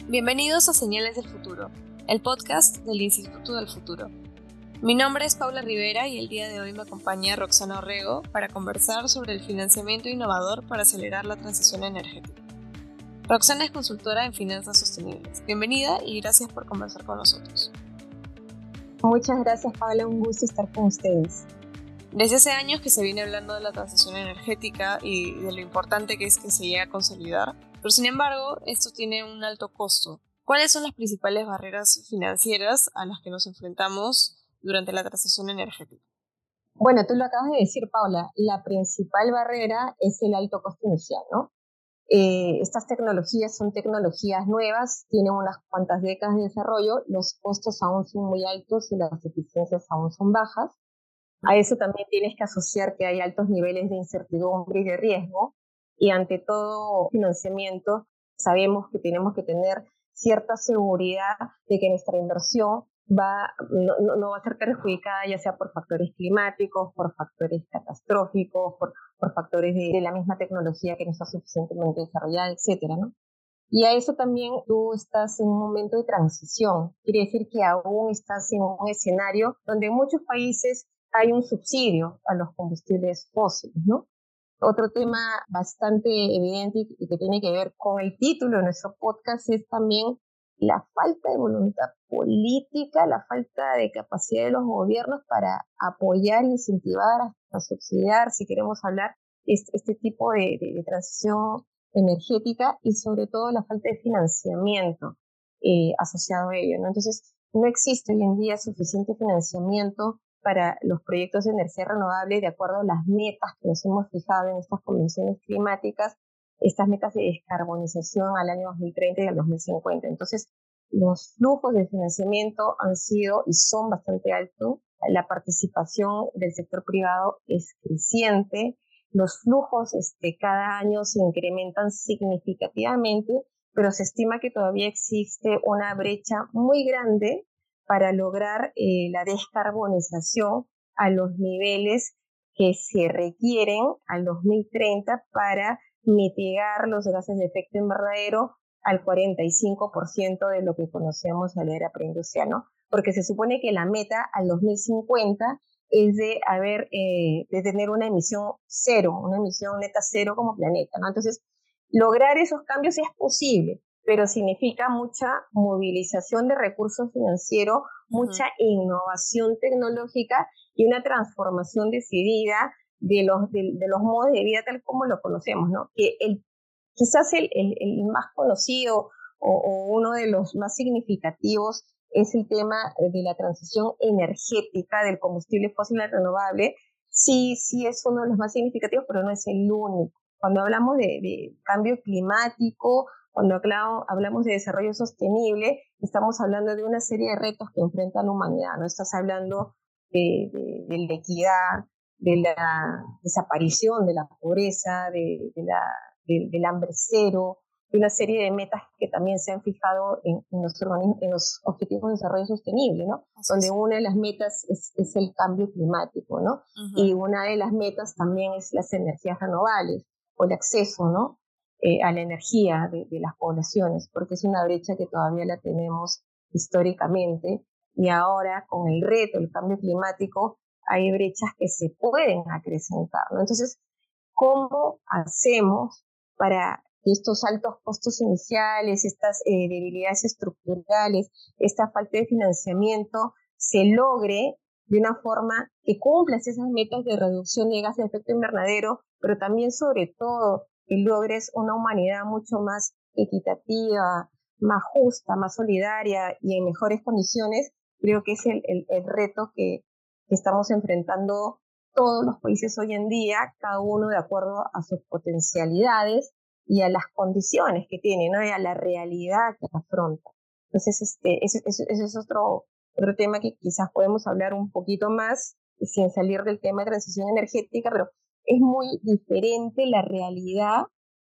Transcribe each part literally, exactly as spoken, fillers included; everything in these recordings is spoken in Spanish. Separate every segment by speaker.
Speaker 1: Bienvenidos a Señales del Futuro, el podcast del Instituto del Futuro. Mi nombre es Paula Rivera y el día de hoy me acompaña Roxana Orrego para conversar sobre el financiamiento innovador para acelerar la transición energética. Roxana es consultora en finanzas sostenibles. Bienvenida y gracias por conversar con nosotros.
Speaker 2: Muchas gracias, Paula, un gusto estar con ustedes.
Speaker 1: Desde hace años que se viene hablando de la transición energética y de lo importante que es que se llegue a consolidar, pero sin embargo, esto tiene un alto costo. ¿Cuáles son las principales barreras financieras a las que nos enfrentamos durante la transición energética?
Speaker 2: Bueno, tú lo acabas de decir, Paula, la principal barrera es el alto costo inicial, ¿no? Eh, estas tecnologías son tecnologías nuevas, tienen unas cuantas décadas de desarrollo, los costos aún son muy altos y las eficiencias aún son bajas. A eso también tienes que asociar que hay altos niveles de incertidumbre y de riesgo, y ante todo financiamiento sabemos que tenemos que tener cierta seguridad de que nuestra inversión va, no, no va a ser perjudicada ya sea por factores climáticos, por factores catastróficos, por, por factores de, de la misma tecnología que no está suficientemente desarrollada, etcétera, ¿no? Y a eso también tú estás en un momento de transición. Quiere decir que aún estás en un escenario donde en muchos países hay un subsidio a los combustibles fósiles, ¿no? Otro tema bastante evidente y que tiene que ver con el título de nuestro podcast es también la falta de voluntad política, la falta de capacidad de los gobiernos para apoyar, incentivar, hasta subsidiar, si queremos hablar, este, este tipo de, de, de transición energética, y sobre todo la falta de financiamiento eh, asociado a ello, ¿no? Entonces, no existe hoy en día suficiente financiamiento para los proyectos de energía renovable de acuerdo a las metas que nos hemos fijado en estas convenciones climáticas, estas metas de descarbonización al año dos mil treinta y al dos mil cincuenta. Entonces, los flujos de financiamiento han sido y son bastante altos, la participación del sector privado es creciente, los flujos este, cada año se incrementan significativamente, pero se estima que todavía existe una brecha muy grande para lograr eh, la descarbonización a los niveles que se requieren al dos mil treinta para mitigar los gases de efecto invernadero al cuarenta y cinco por ciento de lo que conocemos a la era preindustrial, ¿no? Porque se supone que la meta al dos mil cincuenta es de haber, eh, de tener una emisión cero, una emisión neta cero como planeta, ¿no? Entonces, lograr esos cambios es posible, pero significa mucha movilización de recursos financieros, mucha uh-huh. innovación tecnológica y una transformación decidida de los, de, de los modos de vida tal como lo conocemos, ¿no? Que el, quizás el, el, el más conocido o, o uno de los más significativos es el tema de la transición energética del combustible fósil al renovable. Sí, sí es uno de los más significativos, pero no es el único. Cuando hablamos de, de cambio climático, cuando hablamos, hablamos de desarrollo sostenible, estamos hablando de una serie de retos que enfrenta la humanidad, ¿no? Estás hablando de, de, de la equidad, de la desaparición de la pobreza, de, de la, de, del hambre cero, de una serie de metas que también se han fijado en, en, los, en los objetivos de desarrollo sostenible, ¿no? Así donde es. Una de las metas es, es el cambio climático, ¿no? Uh-huh. Y una de las metas también es las energías renovables o el acceso, ¿no? Eh, a la energía de, de las poblaciones, porque es una brecha que todavía la tenemos históricamente, y ahora con el reto del cambio climático hay brechas que se pueden acrecentar, ¿no? Entonces, ¿cómo hacemos para que estos altos costos iniciales, estas eh, debilidades estructurales, esta falta de financiamiento se logre de una forma que cumpla esas metas de reducción de gases de efecto invernadero, pero también sobre todo que logres una humanidad mucho más equitativa, más justa, más solidaria y en mejores condiciones? Creo que es el, el, el reto que, que estamos enfrentando todos los países hoy en día, cada uno de acuerdo a sus potencialidades y a las condiciones que tiene, ¿no? Y a la realidad que afronta. Entonces, este, ese, ese, ese es otro, otro tema que quizás podemos hablar un poquito más, sin salir del tema de transición energética, pero es muy diferente la realidad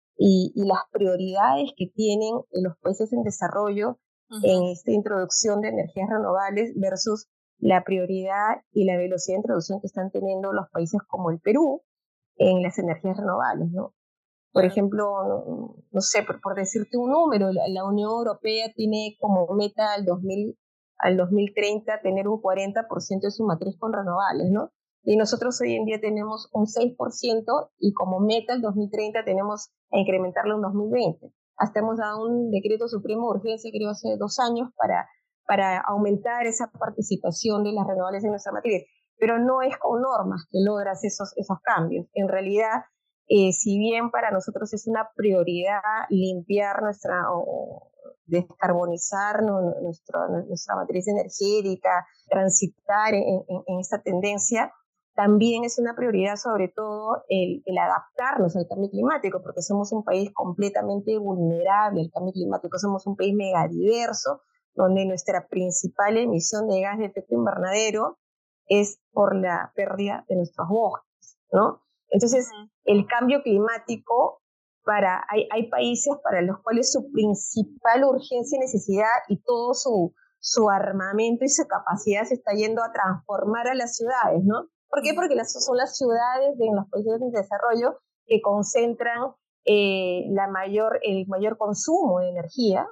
Speaker 2: y, y las prioridades que tienen los países en desarrollo uh-huh. en esta introducción de energías renovables versus la prioridad y la velocidad de introducción que están teniendo los países como el Perú en las energías renovables, ¿no? Por ejemplo, no, no sé, por, por decirte un número, la, la Unión Europea tiene como meta al dos mil, al dos mil treinta tener un cuarenta por ciento de su matriz con renovables, ¿no? Y nosotros hoy en día tenemos un seis por ciento y como meta al dos mil treinta tenemos a incrementarlo en dos mil veinte. Hasta hemos dado un decreto supremo de urgencia, creo, hace dos años para, para aumentar esa participación de las renovables en nuestra matriz. Pero no es con normas que logras esos, esos cambios. En realidad, eh, si bien para nosotros es una prioridad limpiar nuestra, o descarbonizar no, nuestro, nuestra matriz energética, transitar en, en, en esta tendencia, también es una prioridad sobre todo el, el adaptarnos al cambio climático, porque somos un país completamente vulnerable al cambio climático, somos un país megadiverso, donde nuestra principal emisión de gas de efecto invernadero es por la pérdida de nuestros bosques, ¿no? Entonces, uh-huh. el cambio climático, para, hay, hay países para los cuales su principal urgencia y necesidad y todo su, su armamento y su capacidad se está yendo a transformar a las ciudades, ¿no? ¿Por qué? Porque las, son las ciudades de en los países en desarrollo que concentran eh, la mayor, el mayor consumo de energía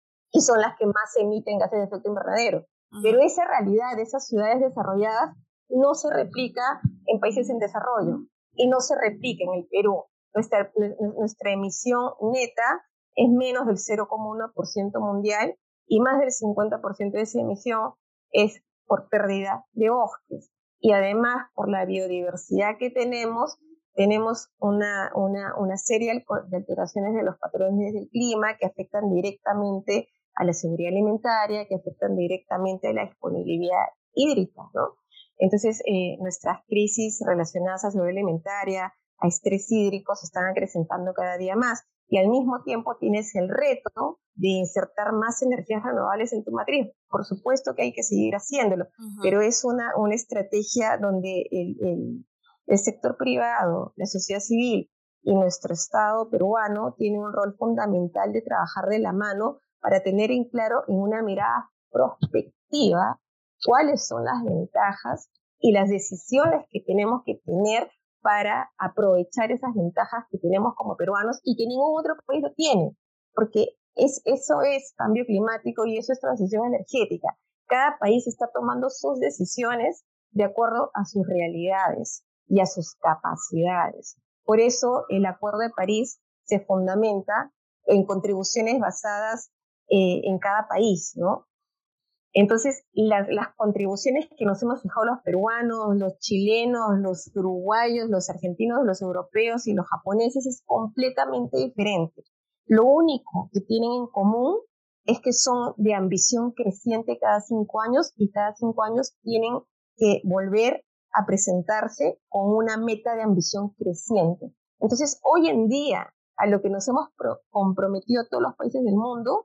Speaker 2: y son las que más emiten gases de efecto invernadero. Uh-huh. Pero esa realidad de esas ciudades desarrolladas no se replica en países en desarrollo y no se replica en el Perú. Nuestra, nuestra emisión neta es menos del cero coma uno por ciento mundial y más del cincuenta por ciento de esa emisión es por pérdida de bosques. Y además, por la biodiversidad que tenemos, tenemos una, una, una serie de alteraciones de los patrones del clima que afectan directamente a la seguridad alimentaria, que afectan directamente a la disponibilidad hídrica, ¿no? Entonces, eh, nuestras crisis relacionadas a seguridad alimentaria, a estrés hídrico, se están acrecentando cada día más. Y al mismo tiempo tienes el reto de insertar más energías renovables en tu matriz. Por supuesto que hay que seguir haciéndolo, uh-huh. pero es una, una estrategia donde el, el, el sector privado, la sociedad civil y nuestro Estado peruano tienen un rol fundamental de trabajar de la mano para tener en claro, en una mirada prospectiva, cuáles son las ventajas y las decisiones que tenemos que tener para aprovechar esas ventajas que tenemos como peruanos y que ningún otro país lo tiene, porque es, eso es cambio climático y eso es transición energética. Cada país está tomando sus decisiones de acuerdo a sus realidades y a sus capacidades. Por eso el Acuerdo de París se fundamenta en contribuciones basadas eh, en cada país, ¿no? Entonces, las, las contribuciones que nos hemos fijado los peruanos, los chilenos, los uruguayos, los argentinos, los europeos y los japoneses es completamente diferente. Lo único que tienen en común es que son de ambición creciente cada cinco años y cada cinco años tienen que volver a presentarse con una meta de ambición creciente. Entonces, hoy en día, a lo que nos hemos pro- comprometido todos los países del mundo,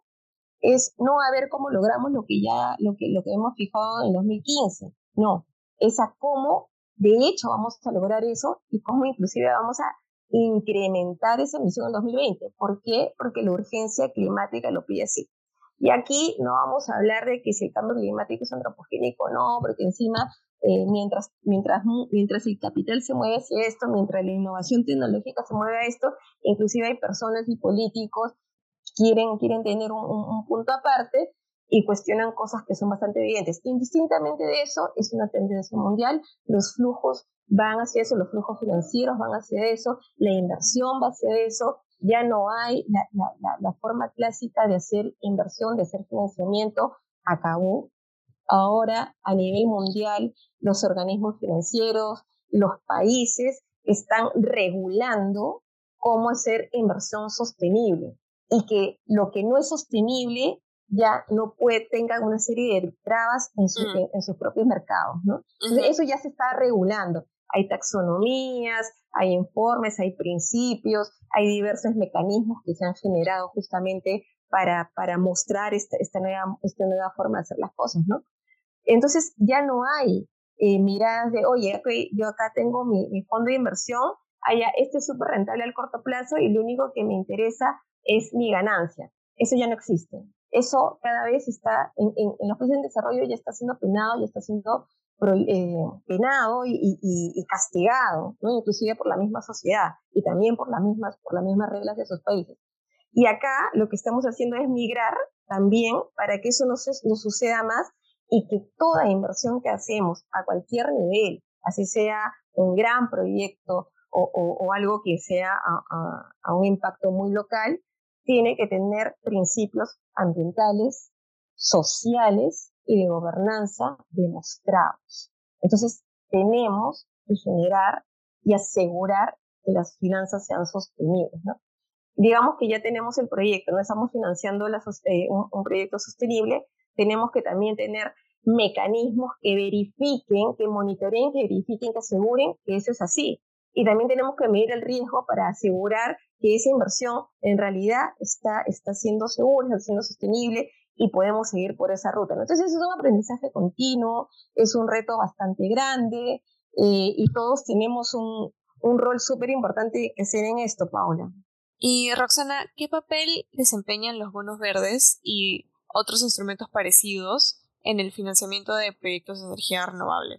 Speaker 2: es no a ver cómo logramos lo que ya lo que, lo que hemos fijado en dos mil quince, no, es a cómo de hecho vamos a lograr eso y cómo inclusive vamos a incrementar esa emisión en dos mil veinte. ¿Por qué? Porque la urgencia climática lo pide así. Y aquí no vamos a hablar de que si el cambio climático es antropogénico, no, porque encima eh, mientras, mientras, mientras el capital se mueve hacia esto, mientras la innovación tecnológica se mueve a esto, inclusive hay personas y políticos Quieren, quieren tener un, un, un punto aparte y cuestionan cosas que son bastante evidentes. Indistintamente de eso, es una tendencia mundial, los flujos van hacia eso, los flujos financieros van hacia eso, la inversión va hacia eso, ya no hay la, la, la, la forma clásica de hacer inversión, de hacer financiamiento, acabó. Ahora, a nivel mundial, los organismos financieros, los países están regulando cómo hacer inversión sostenible. Y que lo que no es sostenible ya no puede tenga una serie de trabas en, su, uh-huh. en, en sus propios mercados, ¿no? Entonces, uh-huh. eso ya se está regulando. Hay taxonomías, hay informes, hay principios, hay diversos mecanismos que se han generado justamente para, para mostrar esta, esta, nueva, esta nueva forma de hacer las cosas, ¿no? Entonces, ya no hay eh, miradas de, oye, okay, yo acá tengo mi, mi fondo de inversión, allá, este es súper rentable al corto plazo y lo único que me interesa es mi ganancia. Eso ya no existe. Eso cada vez está, en, en, en los países en desarrollo ya está siendo penado, ya está siendo pro, eh, penado y, y, y castigado, ¿no? Inclusive por la misma sociedad y también por las mismas, por las mismas reglas de sus países. Y acá lo que estamos haciendo es migrar también para que eso no, se, no suceda más y que toda inversión que hacemos a cualquier nivel, así sea un gran proyecto o, o, o algo que sea a, a, a un impacto muy local, tiene que tener principios ambientales, sociales y de gobernanza demostrados. Entonces, tenemos que generar y asegurar que las finanzas sean sostenibles, ¿no? Digamos que ya tenemos el proyecto, no estamos financiando la, eh, un, un proyecto sostenible, tenemos que también tener mecanismos que verifiquen, que monitoreen, que verifiquen, que aseguren que eso es así. Y también tenemos que medir el riesgo para asegurar que esa inversión en realidad está, está siendo segura, está siendo sostenible y podemos seguir por esa ruta, ¿no? Entonces es un aprendizaje continuo, es un reto bastante grande eh, y todos tenemos un, un rol súper importante que hacer en esto, Paula.
Speaker 1: Y Roxana, ¿qué papel desempeñan los bonos verdes y otros instrumentos parecidos en el financiamiento de proyectos de energía renovable?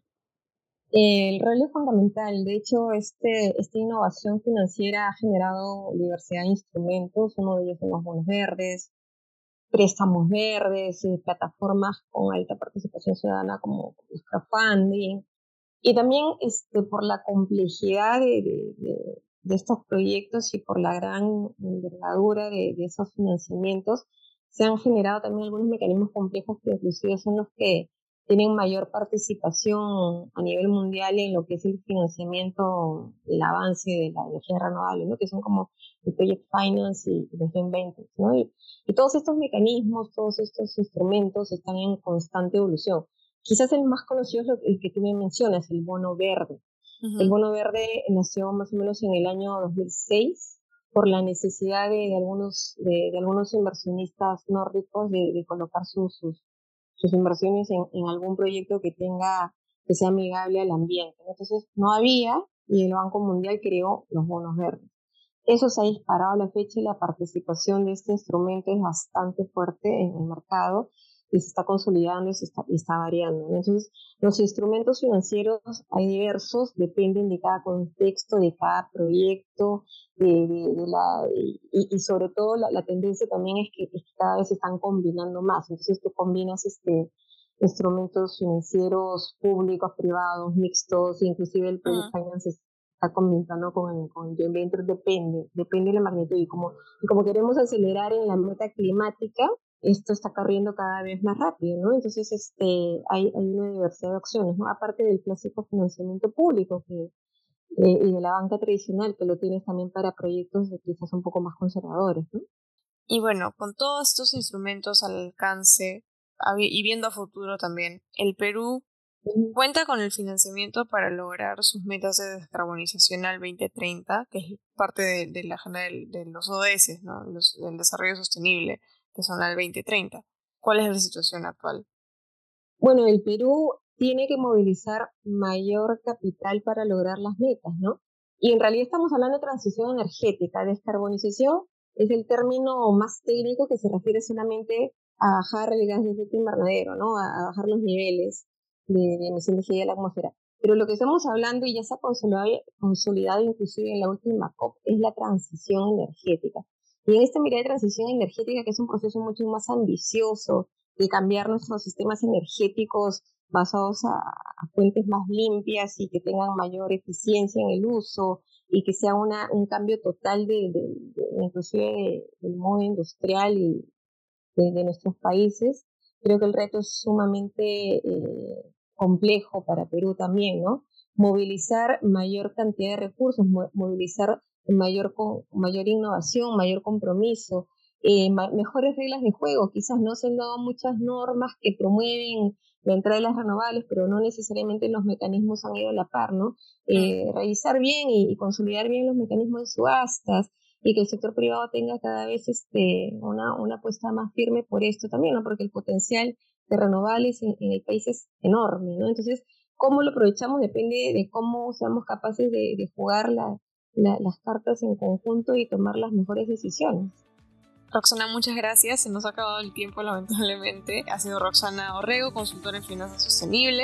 Speaker 2: El rol es fundamental. De hecho, este, esta innovación financiera ha generado diversidad de instrumentos. Uno de ellos son los bonos verdes, préstamos verdes, y plataformas con alta participación ciudadana como el crowdfunding. Y también este, por la complejidad de, de, de, de estos proyectos y por la gran envergadura de, de esos financiamientos, se han generado también algunos mecanismos complejos que inclusive son los que tienen mayor participación a nivel mundial en lo que es el financiamiento, el avance de la energía renovable, ¿no? Que son como el Project Finance y los Joint Ventures, ¿no? Y, y todos estos mecanismos, todos estos instrumentos están en constante evolución. Quizás el más conocido es el que tú me mencionas, el bono verde. Uh-huh. El bono verde nació más o menos en el año dos mil seis por la necesidad de, de, algunos, de, de algunos inversionistas nórdicos de, de colocar sus, sus, sus inversiones en, en algún proyecto que tenga, que sea amigable al ambiente. Entonces no había y el Banco Mundial creó los bonos verdes. Eso se ha disparado a la fecha y la participación de este instrumento es bastante fuerte en el mercado y se está consolidando y se está, y está variando. Entonces, los instrumentos financieros hay diversos, dependen de cada contexto, de cada proyecto, de, de, de la, y, y sobre todo la, la tendencia también es que, es que cada vez se están combinando más. Entonces, tú combinas este, instrumentos financieros públicos, privados, mixtos, inclusive el Project uh-huh. Finance está combinando con el, con el Joint Venture, depende, depende de la magnitud. Y como, y como queremos acelerar en la meta climática, esto está corriendo cada vez más rápido, ¿no? Entonces, este, hay, hay una diversidad de opciones, ¿no? Aparte del clásico financiamiento público que, eh, y de la banca tradicional, que lo tienes también para proyectos de quizás un poco más conservadores, ¿no?
Speaker 1: Y bueno, con todos estos instrumentos al alcance y viendo a futuro también, el Perú uh-huh. cuenta con el financiamiento para lograr sus metas de descarbonización al veinte treinta, que es parte de, de la agenda de, de los O D S, ¿no? Los, del desarrollo sostenible, que son al veinte treinta. ¿Cuál es la situación actual?
Speaker 2: Bueno, el Perú tiene que movilizar mayor capital para lograr las metas, ¿no? Y en realidad estamos hablando de transición energética. Descarbonización es el término más técnico que se refiere solamente a bajar el gas de efecto invernadero, ¿no? A, a bajar los niveles de, de emisión de G de la atmósfera. Pero lo que estamos hablando, y ya se ha consolidado, consolidado inclusive en la última COP, es la transición energética. Y en esta mirada de transición energética, que es un proceso mucho más ambicioso, de cambiar nuestros sistemas energéticos basados a, a fuentes más limpias y que tengan mayor eficiencia en el uso y que sea una, un cambio total de, de, de inclusive de, del modo industrial y de, de nuestros países. Creo que el reto es sumamente eh, complejo para Perú también, ¿no? Movilizar mayor cantidad de recursos, mo- movilizar mayor, con, mayor innovación, mayor compromiso, eh, ma- mejores reglas de juego. Quizás no se han dado muchas normas que promueven la entrada de las renovables, pero no necesariamente los mecanismos han ido a la par, ¿no? Eh, revisar bien y, y consolidar bien los mecanismos de subastas y que el sector privado tenga cada vez este, una, una apuesta más firme por esto también, ¿no? Porque el potencial de renovables en, en el país es enorme, ¿no? Entonces, cómo lo aprovechamos depende de cómo seamos capaces de, de jugar la, la, las cartas en conjunto y tomar las mejores decisiones.
Speaker 1: Roxana, muchas gracias. Se nos ha acabado el tiempo, lamentablemente. Ha sido Roxana Orrego, consultora en finanzas sostenibles.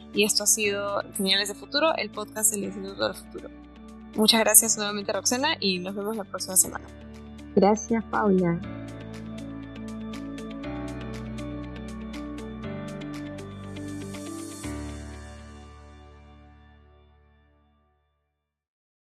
Speaker 1: y esto ha sido Señales de Futuro, el podcast del Instituto del Futuro. Muchas gracias nuevamente, Roxana, y nos vemos la próxima semana.
Speaker 2: Gracias, Paula.